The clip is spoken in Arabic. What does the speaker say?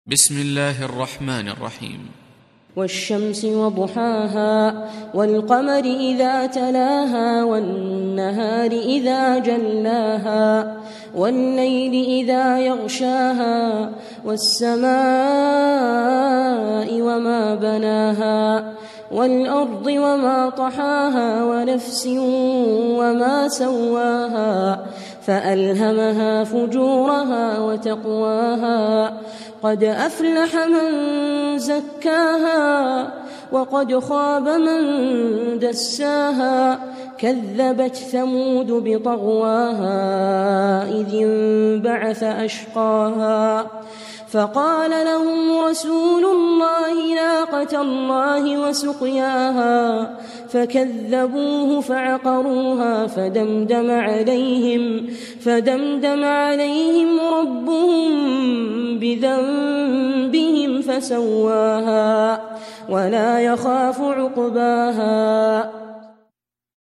بسم الله الرحمن الرحيم. والشمس وضحاها والقمر إذا تلاها والنهار إذا جلاها والليل إذا يغشاها والسماء وما بناها والأرض وما طحاها ونفس وما سواها فألهمها فجورها وتقواها قد أفلح من زكاها وقد خاب من دساها كذبت ثمود بطغواها إذ انبعث أشقاها فقال لهم رسول الله ناقة الله وسقياها فكذبوه فعقروها فدمدم عليهم ربهم بذنبهم فسواها ولا يخاف عقباها